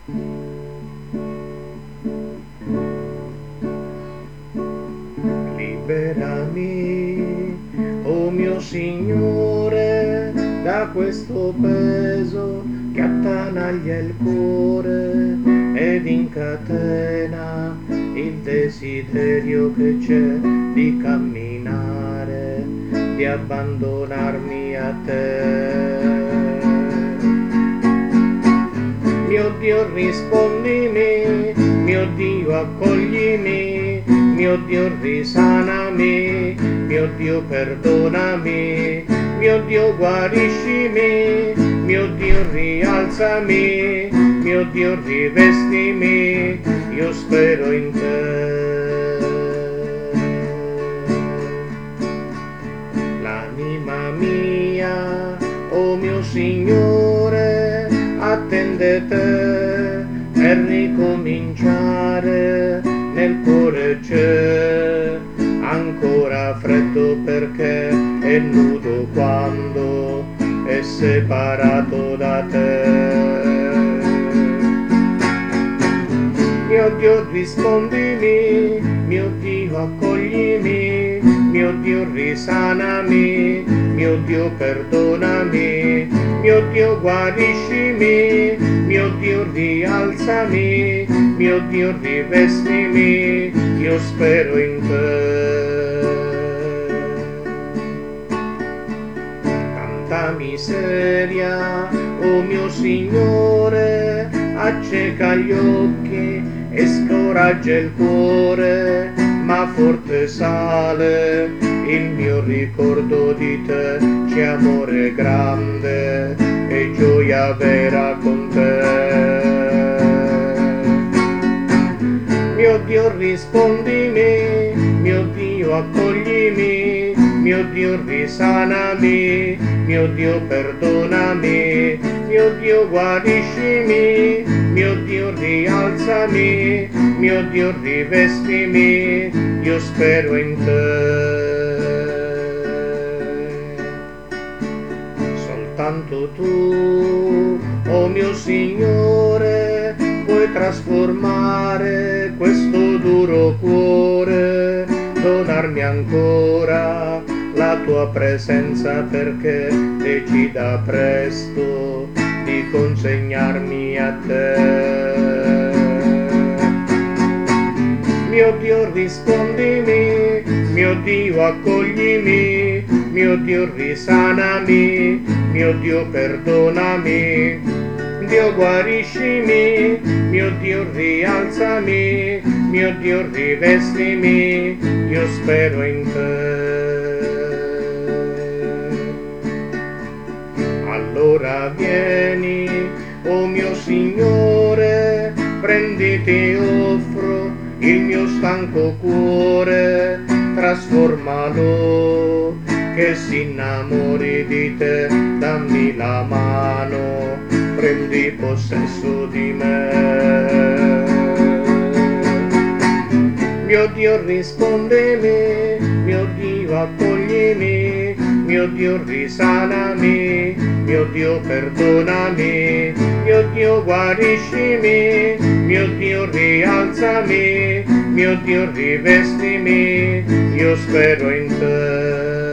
Liberami, oh mio Signore, da questo peso che attanaglia il cuore ed incatena il desiderio che c'è di camminare, di abbandonarmi a te. Mio Dio rispondimi, mio Dio accoglimi, mio Dio risanami, mio Dio perdonami, mio Dio guariscimi, mio Dio rialzami, mio Dio rivestimi, io spero in te. L'anima mia, oh mio Signore, attende te e ricominciare. Nel cuore c'è ancora freddo perché è nudo quando è separato da te. Mio Dio rispondimi, mio Dio accoglimi, mio Dio risanami, mio Dio perdonami, mio Dio guariscimi, mio Dio rialzami, mio Dio rivestimi, io spero in te. Tanta miseria, oh mio Signore, acceca gli occhi e scoraggia il cuore, ma forte sale il mio ricordo di te, c'è amore grande e gioia vera con te. Mio Dio rispondimi, mio Dio accoglimi, mio Dio risanami, mio Dio perdonami, mio Dio guariscimi, mio Dio rialzami, mio Dio rivestimi, io spero in te. Soltanto tu, oh mio Signore, puoi trasformare questo duro cuore, donarmi ancora la tua presenza perché decida presto di consegnarmi a te. Mio Dio rispondimi, mio Dio accoglimi, mio Dio risanami, mio Dio perdonami, Dio guariscimi, mio Dio rialzami, mio Dio rivestimi, io spero in te. Allora vieni, oh mio Signore, prenditi, offro il mio stanco cuore, trasformalo, che si innamori di te, dammi la mano, prendi possesso di me. Mio Dio rispondimi, mio Dio accoglimi, mio Dio risanami, mio Dio perdonami, mio Dio guariscimi, mio Dio rialzami, mio Dio rivestimi, io spero in te.